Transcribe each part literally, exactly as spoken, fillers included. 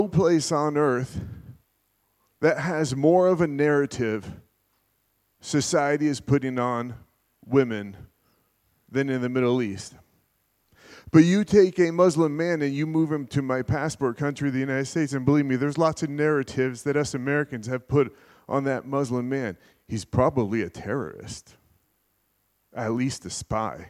no place on earth that has more of a narrative society is putting on women than in the Middle East. But you take a Muslim man and you move him to my passport country, the United States, and believe me, there's lots of narratives that us Americans have put on that Muslim man. He's probably a terrorist, at least a spy.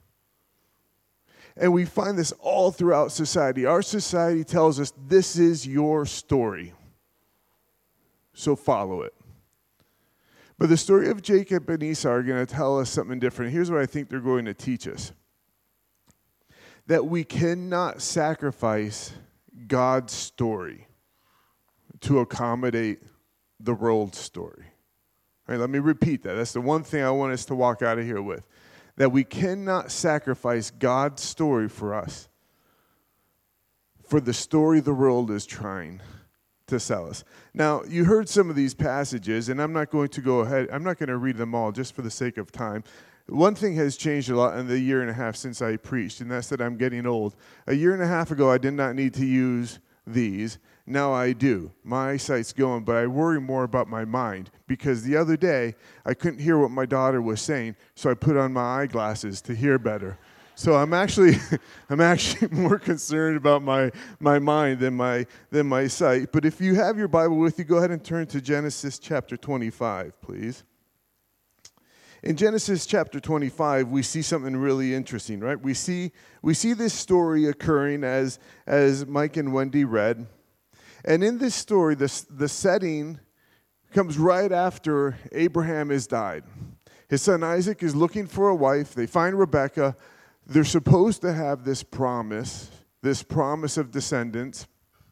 And we find this all throughout society. Our society tells us this is your story, so follow it. But the story of Jacob and Esau are going to tell us something different. Here's what I think they're going to teach us. That we cannot sacrifice God's story to accommodate the world's story. All right, let me repeat that. That's the one thing I want us to walk out of here with. That we cannot sacrifice God's story for us, for the story the world is trying to sell us. Now, you heard some of these passages, and I'm not going to go ahead. I'm not going to read them all just for the sake of time. One thing has changed a lot in the year and a half since I preached, and that's that I'm getting old. A year and a half ago, I did not need to use these. Now I do. My eyesight's going, but I worry more about my mind because the other day I couldn't hear what my daughter was saying, so I put on my eyeglasses to hear better. So I'm actually I'm actually more concerned about my my mind than my than my sight. But if you have your Bible with you, go ahead and turn to Genesis chapter twenty-five, please. In Genesis chapter twenty-five, we see something really interesting, right? We see we see this story occurring as as Mike and Wendy read. And in this story, the, the setting comes right after Abraham has died. His son Isaac is looking for a wife. They find Rebekah. They're supposed to have this promise, this promise of descendants.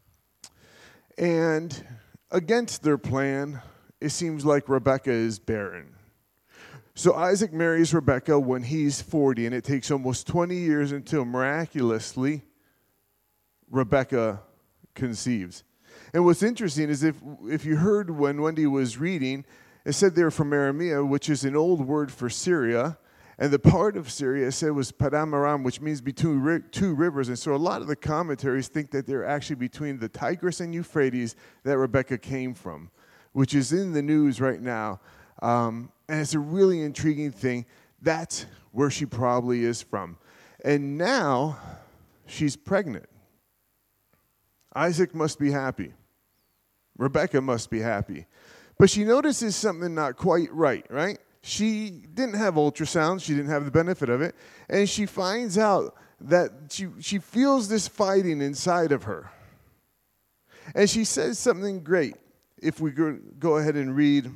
And against their plan, it seems like Rebekah is barren. So Isaac marries Rebekah when he's forty, and it takes almost twenty years until miraculously Rebekah conceives. And what's interesting is if if you heard when Wendy was reading, it said they're from Aramea, which is an old word for Syria. And the part of Syria it said was Padam Aram, which means between two rivers. And so a lot of the commentaries think that they're actually between the Tigris and Euphrates that Rebekah came from, which is in the news right now. Um, and it's a really intriguing thing. That's where she probably is from. And now she's pregnant. Isaac must be happy. Rebekah must be happy. But she notices something not quite right, right? She didn't have ultrasound. She didn't have the benefit of it. And she finds out that she, she feels this fighting inside of her. And she says something great. If we go, go ahead and read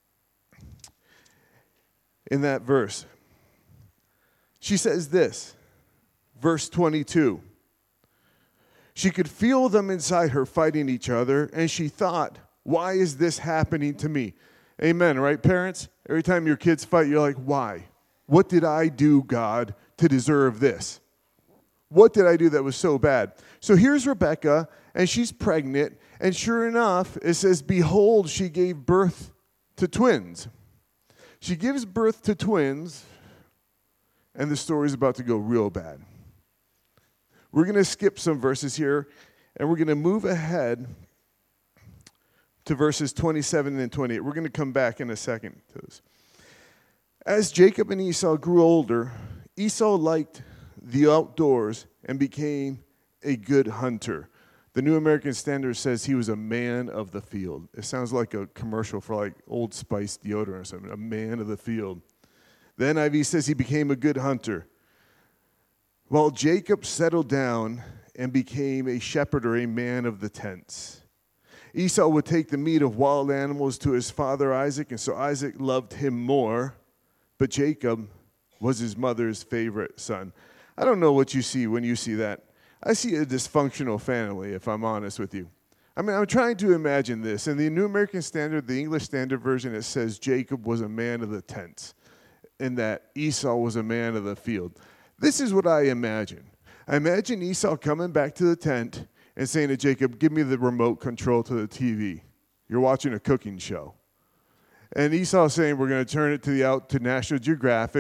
in that verse. She says this, verse twenty-two. She could feel them inside her fighting each other, and she thought, why is this happening to me? Amen, right, parents? Every time your kids fight, you're like, why? What did I do, God, to deserve this? What did I do that was so bad? So here's Rebekah, and she's pregnant, and sure enough, it says, behold, she gave birth to twins. She gives birth to twins, and the story's about to go real bad. We're going to skip some verses here, and we're going to move ahead to verses twenty-seven and twenty-eight. We're going to come back in a second to this. As Jacob and Esau grew older, Esau liked the outdoors and became a good hunter. The New American Standard says he was a man of the field. It sounds like a commercial for like Old Spice deodorant or something, a man of the field. The N I V says he became a good hunter. While Jacob settled down and became a shepherd or a man of the tents. Esau would take the meat of wild animals to his father Isaac, and so Isaac loved him more, but Jacob was his mother's favorite son. I don't know what you see when you see that. I see a dysfunctional family, if I'm honest with you. I mean, I'm trying to imagine this. In the New American Standard, the English Standard Version, it says Jacob was a man of the tents, and that Esau was a man of the field. This is what I imagine. I imagine Esau coming back to the tent and saying to Jacob, give me the remote control to the T V. You're watching a cooking show. And Esau saying, we're going to turn it to the out to National Geographic,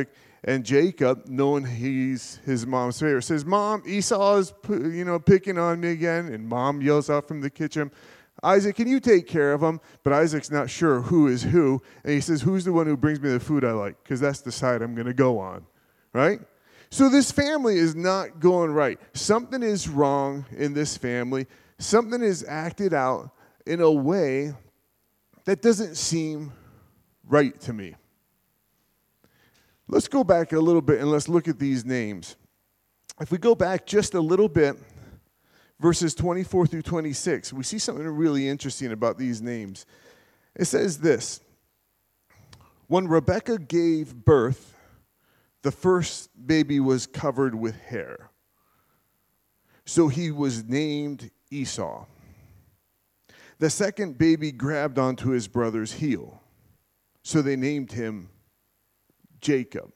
And Jacob, knowing he's his mom's favorite, says, Mom, Esau is, you know, picking on me again. And Mom yells out from the kitchen, Isaac, can you take care of him? But Isaac's not sure who is who. And he says, who's the one who brings me the food I like? Because that's the side I'm going to go on, right? So this family is not going right. Something is wrong in this family. Something is acted out in a way that doesn't seem right to me. Let's go back a little bit and let's look at these names. If we go back just a little bit, verses twenty-four through twenty-six, we see something really interesting about these names. It says this: when Rebekah gave birth, the first baby was covered with hair. So he was named Esau. The second baby grabbed onto his brother's heel. So they named him Jacob.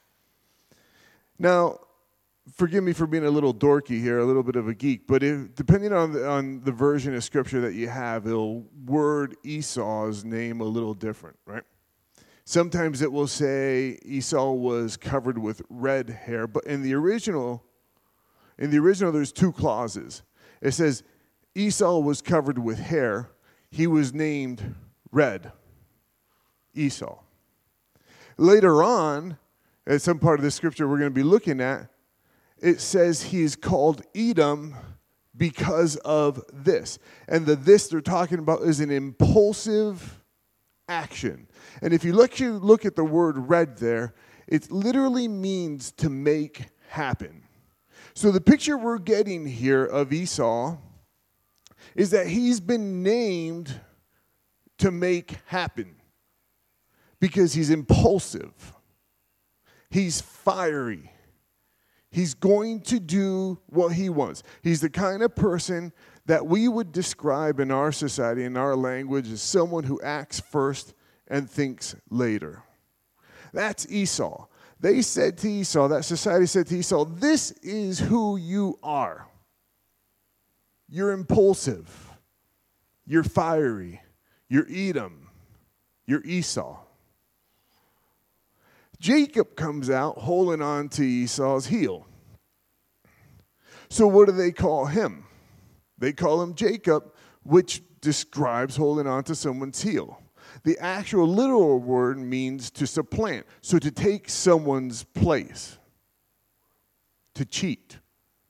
Now, forgive me for being a little dorky here, a little bit of a geek, but if, depending on the, on the version of Scripture that you have, it'll word Esau's name a little different, right? Sometimes it will say Esau was covered with red hair, but in the original, in the original, there's two clauses. It says Esau was covered with hair. He was named red, Esau. Later on, at some part of the Scripture we're going to be looking at, it says he is called Edom because of this. And the this they're talking about is an impulsive action. And if you look, you look at the word red there, it literally means to make happen. So the picture we're getting here of Esau is that he's been named to make happen because he's impulsive. He's fiery. He's going to do what he wants. He's the kind of person that we would describe in our society, in our language, as someone who acts first and thinks later. That's Esau. They said to Esau, that society said to Esau, this is who you are. You're impulsive. You're fiery. You're Edom. You're Esau. Jacob comes out holding on to Esau's heel. So what do they call him? They call him Jacob, which describes holding on to someone's heel. The actual literal word means to supplant, so to take someone's place, to cheat,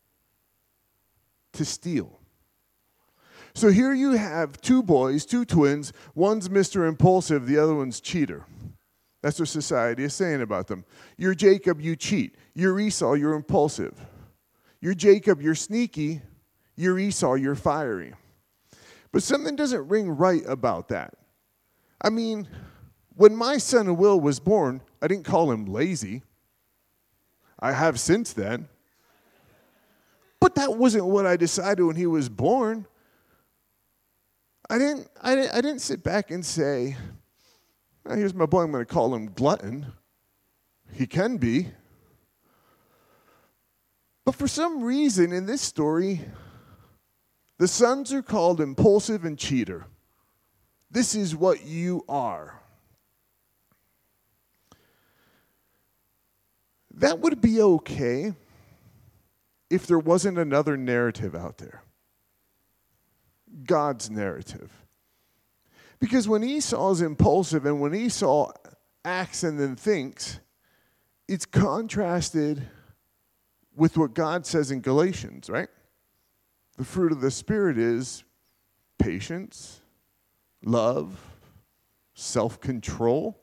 to steal. So here you have two boys, two twins. One's Mister Impulsive, the other one's cheater. That's what society is saying about them. You're Jacob, you cheat. You're Esau, you're impulsive. You're Jacob, you're sneaky. You're Esau, you're fiery. But something doesn't ring right about that. I mean, when my son Will was born, I didn't call him lazy. I have since then. But that wasn't what I decided when he was born. I didn't, I didn't, I didn't sit back and say, oh, here's my boy, I'm going to call him glutton. He can be. But for some reason in this story, the sons are called impulsive and cheater. This is what you are. That would be okay if there wasn't another narrative out there. God's narrative. Because when Esau is impulsive and when Esau acts and then thinks, it's contrasted with what God says in Galatians, right? The fruit of the Spirit is patience, love, self-control.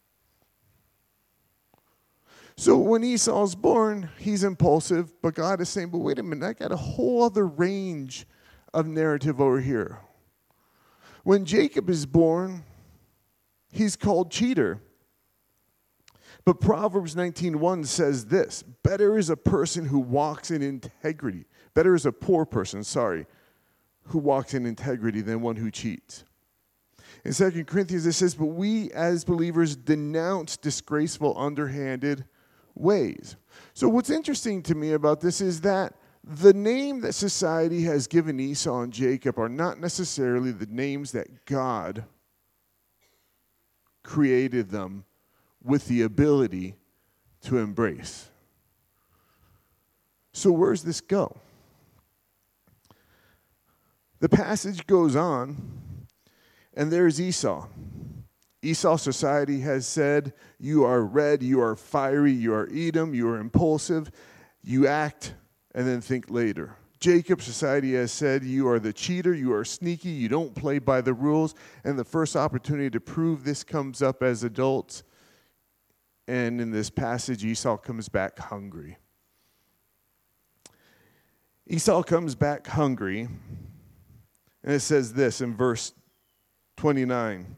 So when Esau's born, he's impulsive, but God is saying, but wait a minute, I got a whole other range of narrative over here. When Jacob is born, he's called cheater. But Proverbs nineteen one says this: better is a person who walks in integrity. Better is a poor person, sorry, who walks in integrity than one who cheats. In Second Corinthians it says, but we as believers denounce disgraceful, underhanded ways. So what's interesting to me about this is that the name that society has given Esau and Jacob are not necessarily the names that God created them with the ability to embrace. So where's this go? The passage goes on, and there's Esau. Esau society has said, you are red, you are fiery, you are Edom, you are impulsive, you act and then think later. Jacob society has said, you are the cheater, you are sneaky, you don't play by the rules, and the first opportunity to prove this comes up as adults. And in this passage, Esau comes back hungry. Esau comes back hungry, and it says this in verse twenty-nine.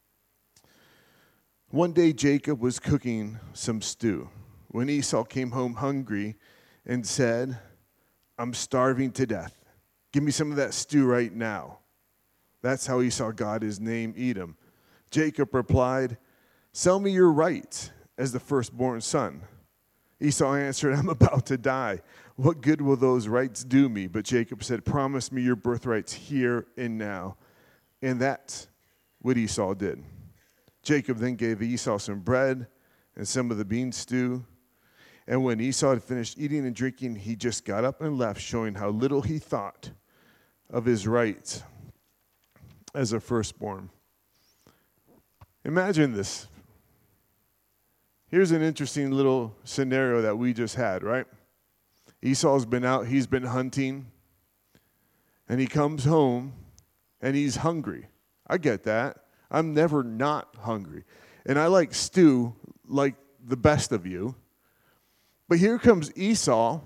One day Jacob was cooking some stew when Esau came home hungry and said, I'm starving to death. Give me some of that stew right now. That's how Esau got his name, Edom. Jacob replied, sell me your rights as the firstborn son. Esau answered, I'm about to die. What good will those rights do me? But Jacob said, promise me your birthrights here and now. And that's what Esau did. Jacob then gave Esau some bread and some of the bean stew. And when Esau had finished eating and drinking, he just got up and left, showing how little he thought of his rights as a firstborn. Imagine this. Here's an interesting little scenario that we just had, right? Esau's been out, he's been hunting, and he comes home, and he's hungry. I get that. I'm never not hungry. And I like stew like the best of you. But here comes Esau,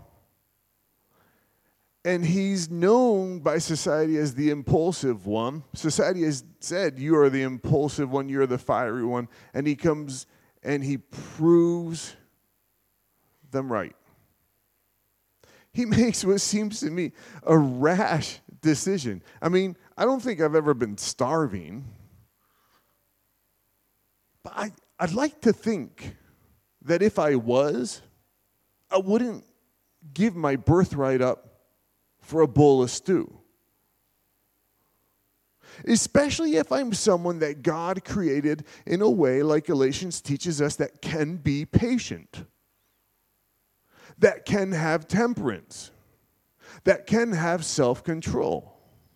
and he's known by society as the impulsive one. Society has said, you are the impulsive one, you're the fiery one. And he comes and he proves them right. He makes what seems to me a rash decision. I mean, I don't think I've ever been starving. But I, I'd like to think that if I was, I wouldn't give my birthright up for a bowl of stew. Especially if I'm someone that God created in a way, like Galatians teaches us, that can be patient, that can have temperance, that can have self-control.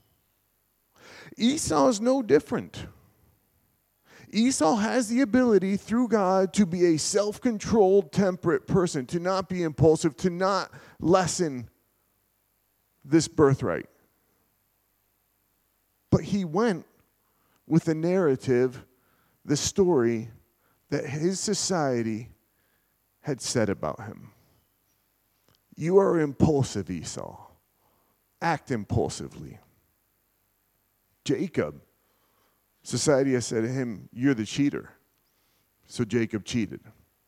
Esau is no different. Esau has the ability through God to be a self-controlled, temperate person, to not be impulsive, to not lessen this birthright. But he went with the narrative, the story that his society had said about him. You are impulsive, Esau. Act impulsively. Jacob, society has said to him, you're the cheater. So Jacob cheated.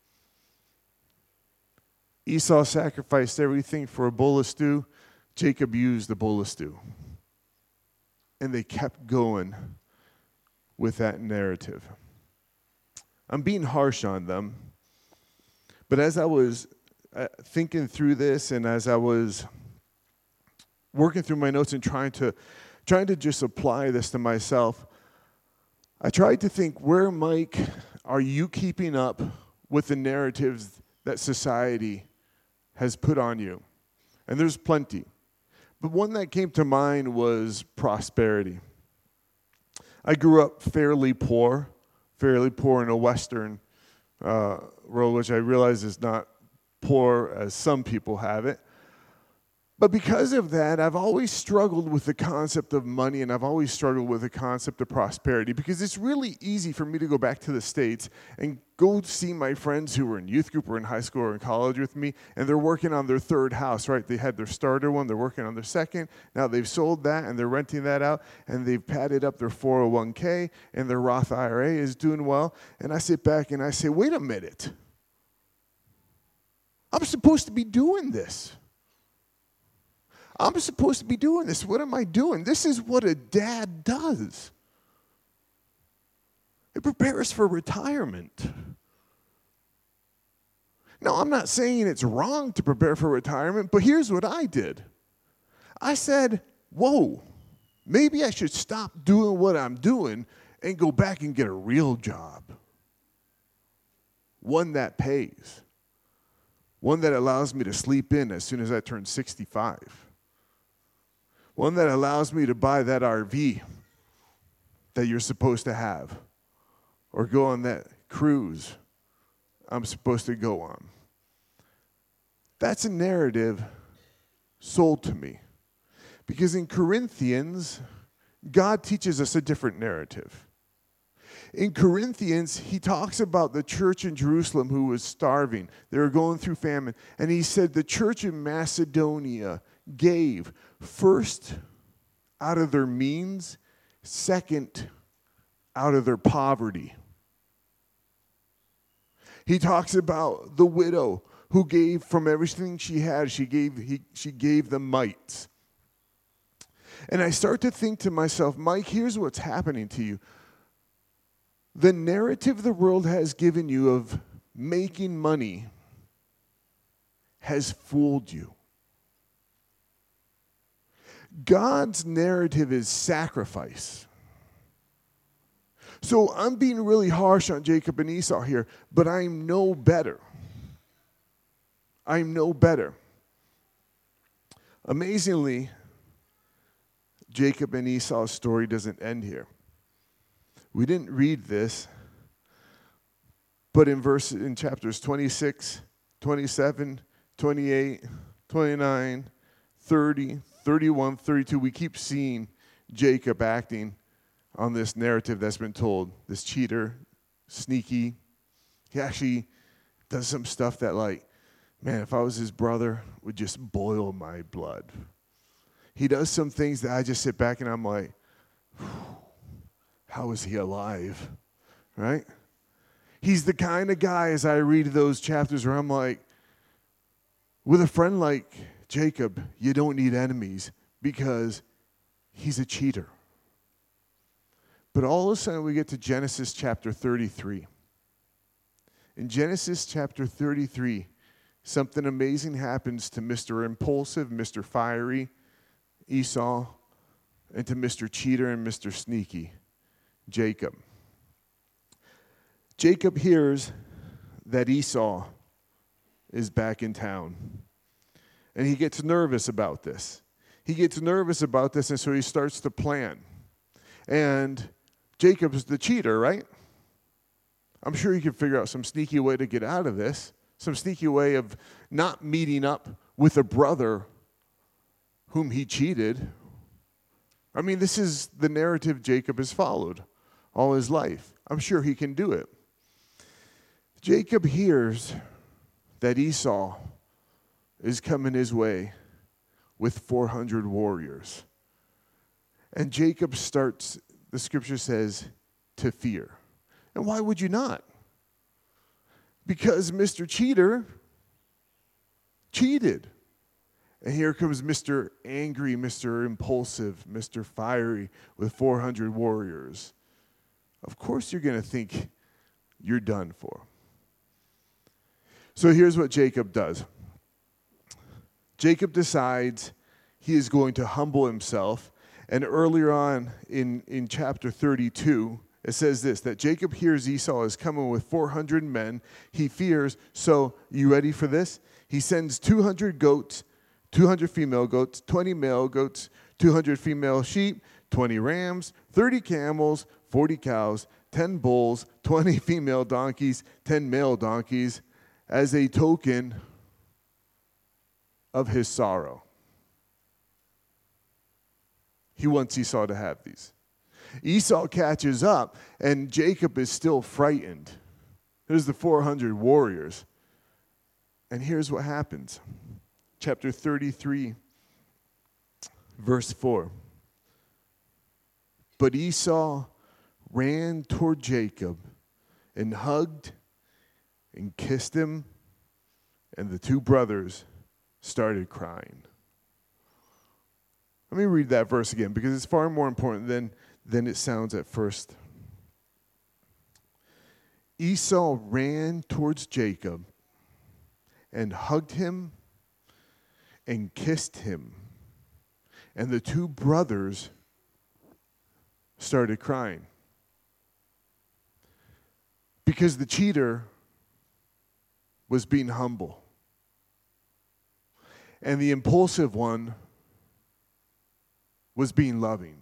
Esau sacrificed everything for a bowl of stew. Jacob used the bowl of stew. And they kept going with that narrative. I'm being harsh on them. But as I was uh, thinking through this, and as I was working through my notes and trying to trying to just apply this to myself, I tried to think, where, Mike, are you keeping up with the narratives that society has put on you? And there's plenty. But one that came to mind was prosperity. I grew up fairly poor, fairly poor in a Western uh, world, which I realize is not poor as some people have it. But because of that, I've always struggled with the concept of money, and I've always struggled with the concept of prosperity, because it's really easy for me to go back to the States and go see my friends who were in youth group or in high school or in college with me, and they're working on their third house, right? They had their starter one, they're working on their second. Now they've sold that, and they're renting that out, and they've padded up their four oh one k, and their Roth I R A is doing well. And I sit back and I say, wait a minute. I'm supposed to be doing this. I'm supposed to be doing this. What am I doing? This is what a dad does. It prepares for retirement. Now, I'm not saying it's wrong to prepare for retirement, but here's what I did. I said, whoa, maybe I should stop doing what I'm doing and go back and get a real job. One that pays. One that allows me to sleep in as soon as I turn sixty-five. One that allows me to buy that R V that you're supposed to have, or go on that cruise I'm supposed to go on. That's a narrative sold to me. Because in Corinthians, God teaches us a different narrative. In Corinthians, he talks about the church in Jerusalem who was starving. They were going through famine. And he said the church in Macedonia gave first out of their means, second out of their poverty. He talks about the widow who gave from everything she had. She gave, he, she gave the mites. And I start to think to myself, Mike, here's what's happening to you. The narrative the world has given you of making money has fooled you. God's narrative is sacrifice. So I'm being really harsh on Jacob and Esau here, but I'm no better. I'm no better. Amazingly, Jacob and Esau's story doesn't end here. We didn't read this, but in verse in chapters twenty-six, twenty-seven, twenty-eight, twenty-nine, thirty, thirty-one, thirty-two, we keep seeing Jacob acting on this narrative that's been told. This cheater, sneaky. He actually does some stuff that, like, man, if I was his brother, would just boil my blood. He does some things that I just sit back and I'm like, how is he alive? Right? He's the kind of guy, as I read those chapters, where I'm like, with a friend like Jacob, you don't need enemies because he's a cheater. But all of a sudden we get to Genesis chapter thirty-three. In Genesis chapter thirty-three, something amazing happens to Mister Impulsive, Mister Fiery, Esau, and to Mister Cheater and Mister Sneaky, Jacob. Jacob hears that Esau is back in town. And he gets nervous about this. He gets nervous about this, and so he starts to plan. And Jacob's the cheater, right? I'm sure he can figure out some sneaky way to get out of this, some sneaky way of not meeting up with a brother whom he cheated. I mean, this is the narrative Jacob has followed all his life. I'm sure he can do it. Jacob hears that Esau is coming his way with four hundred warriors. And Jacob starts, the scripture says, to fear. And why would you not? Because Mister Cheater cheated. And here comes Mister Angry, Mister Impulsive, Mister Fiery with four hundred warriors. Of course you're going to think you're done for. So here's what Jacob does. Jacob decides he is going to humble himself. And earlier on in, in chapter thirty-two, it says this, that Jacob hears Esau is coming with four hundred men. He fears. So you ready for this? He sends two hundred goats, two hundred female goats, twenty male goats, two hundred female sheep, twenty rams, thirty camels, forty cows, ten bulls, twenty female donkeys, ten male donkeys, as a token of his sorrow. He wants Esau to have these. Esau catches up, and Jacob is still frightened. There's the four hundred warriors. And here's what happens. Chapter thirty-three, verse four. But Esau ran toward Jacob and hugged and kissed him, and the two brothers started crying. Let me read that verse again because it's far more important than, than it sounds at first. Esau ran towards Jacob and hugged him and kissed him, and the two brothers started crying. Because the cheater was being humble. And the impulsive one was being loving.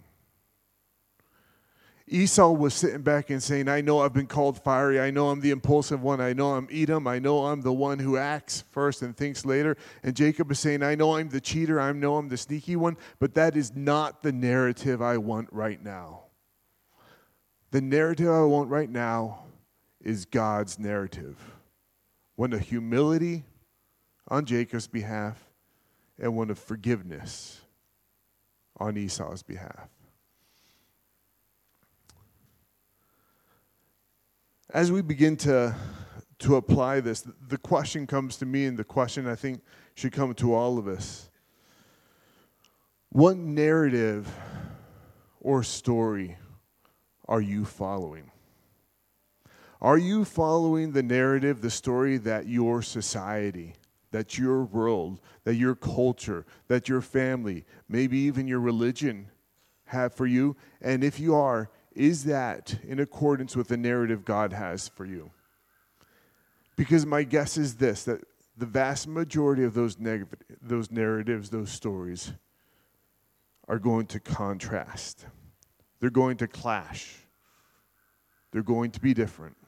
Esau was sitting back and saying, I know I've been called fiery. I know I'm the impulsive one. I know I'm Edom. I know I'm the one who acts first and thinks later. And Jacob is saying, I know I'm the cheater. I know I'm the sneaky one. But that is not the narrative I want right now. The narrative I want right now is God's narrative. One of humility on Jacob's behalf and one of forgiveness on Esau's behalf. As we begin to, to apply this, the question comes to me, and the question I think should come to all of us. What narrative or story are you following? Are you following the narrative, the story that your society, that your world, that your culture, that your family, maybe even your religion have for you? And if you are, is that in accordance with the narrative God has for you? Because my guess is this, that the vast majority of those neg- those narratives, those stories, are going to contrast. They're going to clash. They're going to be different.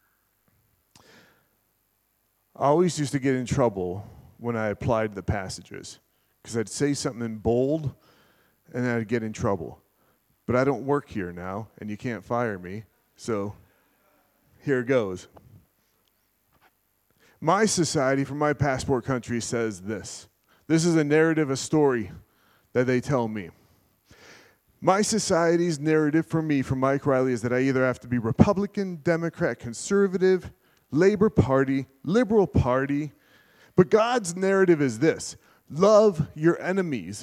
I always used to get in trouble when I applied the passages, because I'd say something bold, and then I'd get in trouble. But I don't work here now, and you can't fire me, so here goes. My society from my passport country says this. This is a narrative, a story that they tell me. My society's narrative for me, from Mike Riley, is that I either have to be Republican, Democrat, Conservative, Labor Party, Liberal Party, but God's narrative is this: love your enemies.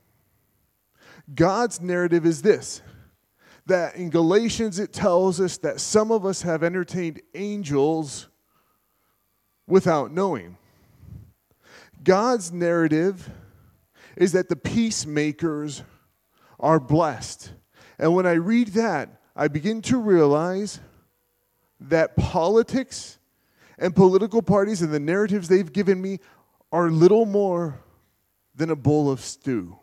God's narrative is this, that in Galatians it tells us that some of us have entertained angels without knowing. God's narrative is that the peacemakers are blessed. And when I read that, I begin to realize that politics and political parties and the narratives they've given me are little more than a bowl of stew.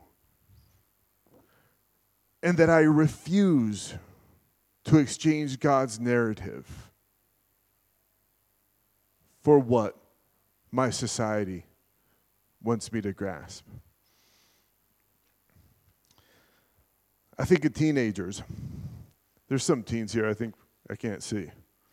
And that I refuse to exchange God's narrative for what my society wants me to grasp. I think of teenagers. There's some teens here I think I can't see.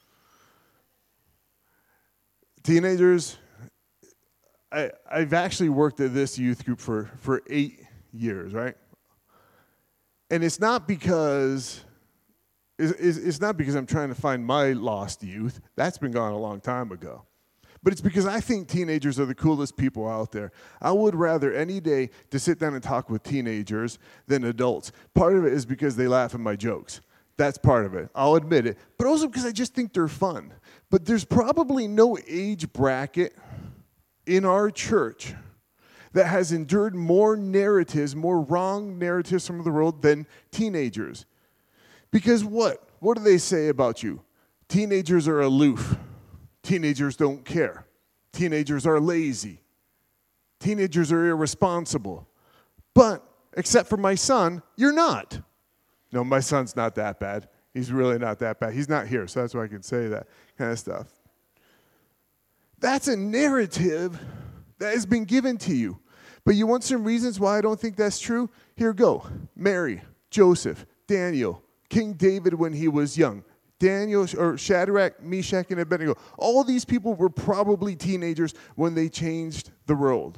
Teenagers, I, I've actually worked at this youth group for, for eight years, right? And it's not because it's, it's not because I'm trying to find my lost youth. That's been gone a long time ago. But it's because I think teenagers are the coolest people out there. I would rather any day to sit down and talk with teenagers than adults. Part of it is because they laugh at my jokes. That's part of it. I'll admit it. But also because I just think they're fun. But there's probably no age bracket in our church that has endured more narratives, more wrong narratives from the world than teenagers. Because what? What do they say about you? Teenagers are aloof. Teenagers don't care. Teenagers are lazy. Teenagers are irresponsible. But, except for my son, you're not. No, my son's not that bad. He's really not that bad. He's not here, so that's why I can say that kind of stuff. That's a narrative that has been given to you. But you want some reasons why I don't think that's true? Here go. Mary, Joseph, Daniel, King David when he was young, Daniel, or Shadrach, Meshach, and Abednego. All these people were probably teenagers when they changed the world.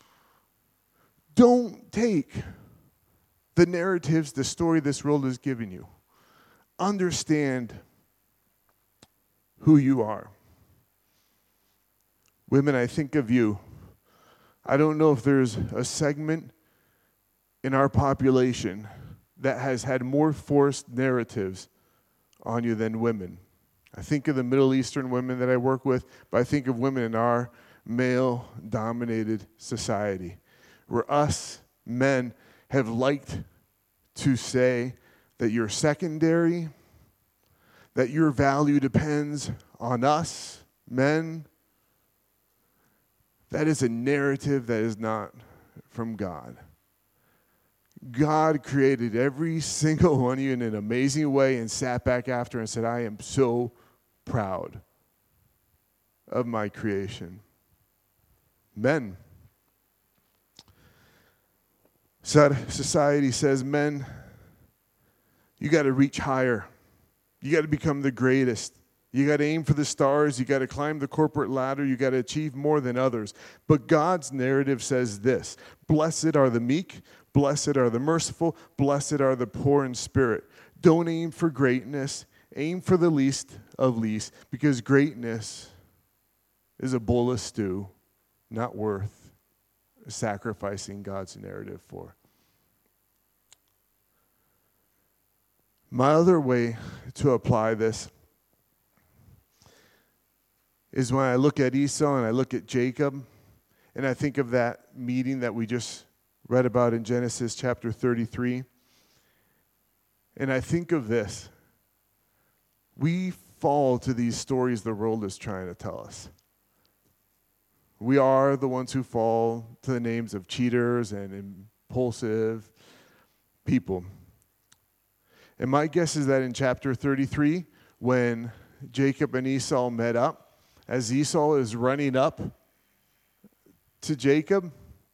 Don't take the narratives, the story this world is giving you. Understand who you are. Women, I think of you. I don't know if there's a segment in our population that has had more forced narratives on you than women. I think of the Middle Eastern women that I work with, but I think of women in our male-dominated society, where us men have liked to say that you're secondary, that your value depends on us, men, That is a narrative that is not from God. God created every single one of you in an amazing way and sat back after and said, I am so proud of my creation. Men. Society says, men, you got to reach higher. You got to become the greatest. You got to aim for the stars. You got to climb the corporate ladder. You got to achieve more than others. But God's narrative says this: blessed are the meek, blessed are the merciful, blessed are the poor in spirit. Don't aim for greatness. Aim for the least of least, because greatness is a bowl of stew, not worth sacrificing God's narrative for. My other way to apply this is when I look at Esau and I look at Jacob, and I think of that meeting that we just read about in Genesis chapter thirty-three. And I think of this. We fall to these stories the world is trying to tell us. We are the ones who fall to the names of cheaters and impulsive people. And my guess is that in chapter thirty-three, when Jacob and Esau met up, as Esau is running up to Jacob,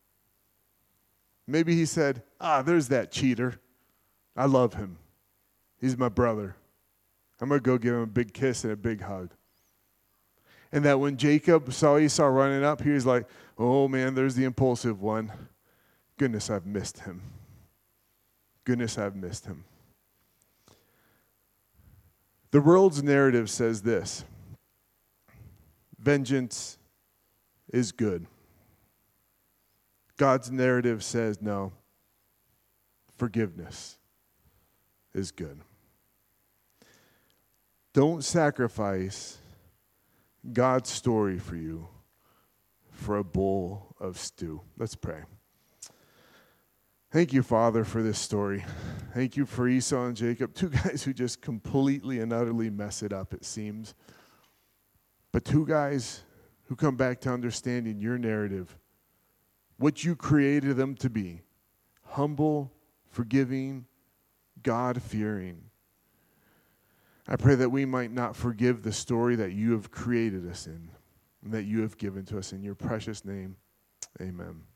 maybe he said, ah, there's that cheater. I love him. He's my brother. I'm going to go give him a big kiss and a big hug. And that when Jacob saw Esau running up, he was like, oh man, there's the impulsive one. Goodness, I've missed him. Goodness, I've missed him. The world's narrative says this: vengeance is good. God's narrative says, no, forgiveness is good. Don't sacrifice God's story for you for a bowl of stew. Let's pray. Thank you, Father, for this story. Thank you for Esau and Jacob, two guys who just completely and utterly mess it up, it seems. But two guys who come back to understanding your narrative, what you created them to be: humble, forgiving, God-fearing. I pray that we might not forgive the story that you have created us in and that you have given to us. In your precious name, amen.